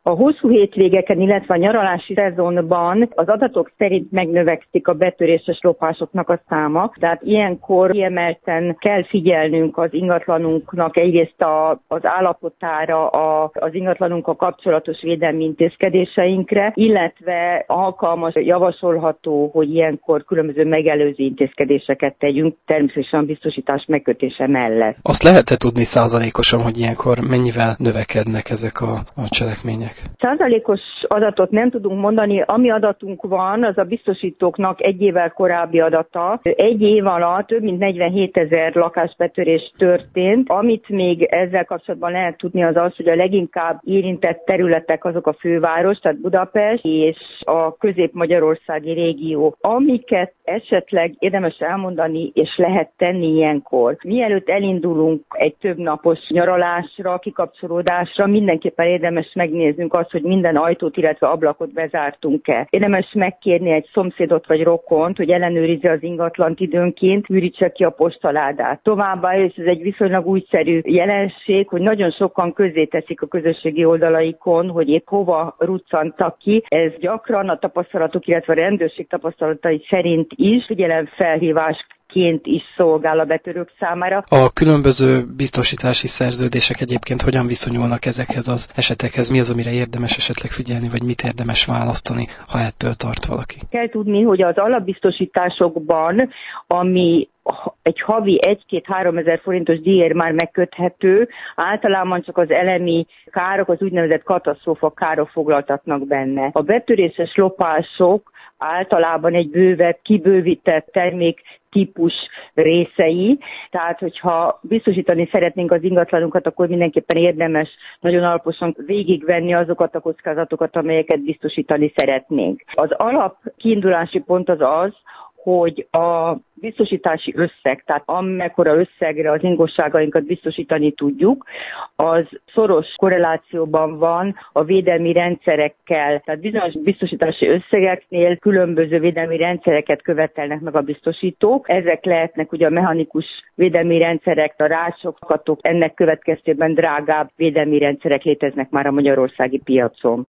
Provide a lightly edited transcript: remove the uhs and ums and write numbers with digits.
A hosszú hétvégeken, illetve a nyaralási szezonban az adatok szerint megnövekszik a betöréses lopásoknak a száma, tehát ilyenkor kiemelten kell figyelnünk az ingatlanunknak egyrészt az állapotára, az ingatlanunkkal kapcsolatos védelmi intézkedéseinkre, illetve alkalmas, javasolható, hogy ilyenkor különböző megelőző intézkedéseket tegyünk, természetesen a biztosítás megkötése mellett. Azt lehet-e tudni százalékosan, hogy ilyenkor mennyivel növekednek ezek a cselekmények? Százalékos adatot nem tudunk mondani, ami adatunk van, az a biztosítóknak egy évvel korábbi adata. Egy év alatt több mint 47 000 lakásbetörés történt. Amit még ezzel kapcsolatban lehet tudni az az, hogy a leginkább érintett területek azok a főváros, tehát Budapest és a közép-magyarországi régió. Amiket esetleg érdemes elmondani és lehet tenni ilyenkor. Mielőtt elindulunk egy több napos nyaralásra, kikapcsolódásra, mindenképpen érdemes megnéznünk azt, hogy minden ajtót, illetve ablakot bezártunk-e. Érdemes megkérni egy szomszédot vagy rokont, hogy ellenőrizze az ingatlant időnként, ürítse ki a postaládát. Továbbá, és ez egy viszonylag újszerű jelenség, hogy nagyon sokan közzéteszik a közösségi oldalaikon, hogy épp hova ruccantak ki. Ez gyakran a tapasztalatok, illetve a rendőrség tapasztalatai szerint is figyelemfelhívásként is szolgál a betörők számára. A különböző biztosítási szerződések egyébként hogyan viszonyulnak ezekhez az esetekhez? Mi az, amire érdemes esetleg figyelni, vagy mit érdemes választani, ha ettől tart valaki? Kell tudni, hogy az alapbiztosításokban, ami egy havi 1-2-3 ezer forintos díjért már megköthető, általában csak az elemi károk, az úgynevezett katasztrófa károk foglaltatnak benne. A betöréses lopások általában egy bővebb, kibővített termék típus részei, tehát hogyha biztosítani szeretnénk az ingatlanunkat, akkor mindenképpen érdemes nagyon alaposan végigvenni azokat a kockázatokat, amelyeket biztosítani szeretnénk. Az alap kiindulási pont az, hogy a biztosítási összeg, tehát amekkora összegre az ingosságainkat biztosítani tudjuk, az szoros korrelációban van a védelmi rendszerekkel. Tehát bizonyos biztosítási összegeknél különböző védelmi rendszereket követelnek meg a biztosítók. Ezek lehetnek ugye a mechanikus védelmi rendszerek, a rácsok, ennek következtében drágább védelmi rendszerek léteznek már a magyarországi piacon.